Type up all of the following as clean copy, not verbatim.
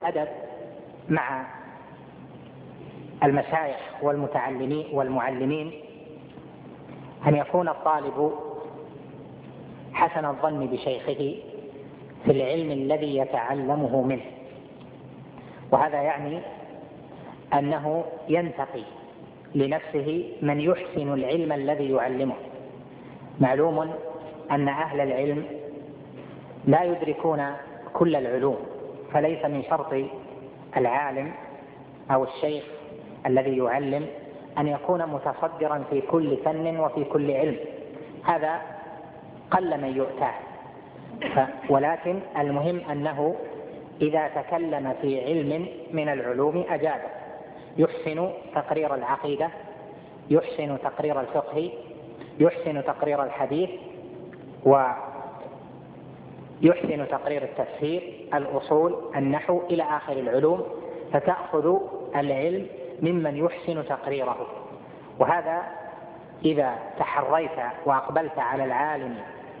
أدب مع المشايخ والمعلمين أن يكون الطالب حسن الظن بشيخه في العلم الذي يتعلمه منه، وهذا يعني أنه ينتقي لنفسه من يحسن العلم الذي يعلمه. معلوم أن أهل العلم لا يدركون كل العلوم، فليس من شرط العالم أو الشيخ الذي يعلم أن يكون متصدرا في كل فن وفي كل علم، هذا قل من يؤتاه. ولكن المهم أنه إذا تكلم في علم من العلوم أجابه، يحسن تقرير العقيدة، يحسن تقرير الفقه، يحسن تقرير الحديث، ويحسن تقرير التفسير، الأصول، النحو، إلى آخر العلوم، فتأخذ العلم ممن يحسن تقريره. وهذا إذا تحريت وأقبلت على العالم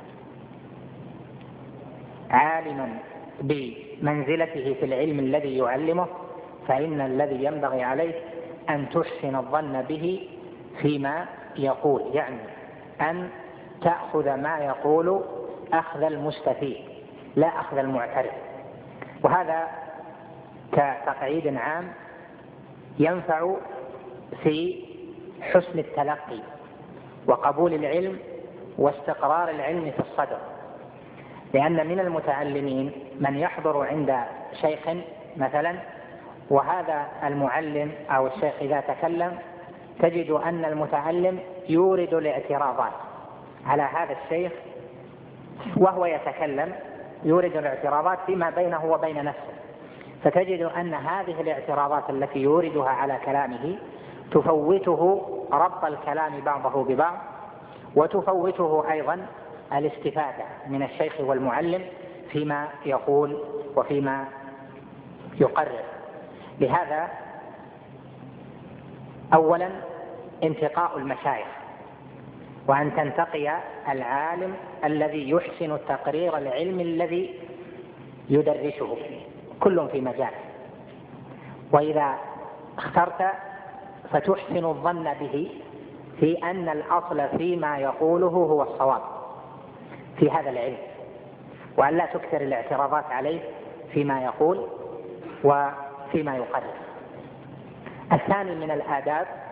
عالما بمنزلته في العلم الذي يعلمه، فإن الذي ينبغي عليه أن تحسن الظن به فيما يقول، يعني أن تأخذ ما يقول أخذ المستفيد لا أخذ المعترف. وهذا كتقعيد عام ينفع في حسن التلقي وقبول العلم واستقرار العلم في الصدر، لأن من المتعلمين من يحضر عند شيخ مثلا، وهذا المعلم أو الشيخ إذا تكلم تجد أن المتعلم يورد الاعتراضات على هذا الشيخ وهو يتكلم، يورد الاعتراضات فيما بينه وبين نفسه، فتجد أن هذه الاعتراضات التي يوردها على كلامه تفوته ربط الكلام بعضه ببعض، وتفوته أيضا الاستفادة من الشيخ والمعلم فيما يقول وفيما يقرر. لهذا أولا انتقاء المشايخ، وأن تنتقي العالم الذي يحسن تقرير العلم الذي يدرسه، كل في مجال. وإذا اخترت فتحسن الظن به في أن الأصل فيما يقوله هو الصواب في هذا العلم، وأن لا تكثر الاعتراضات عليه فيما يقول وفيما يقرر. الثاني من الآداب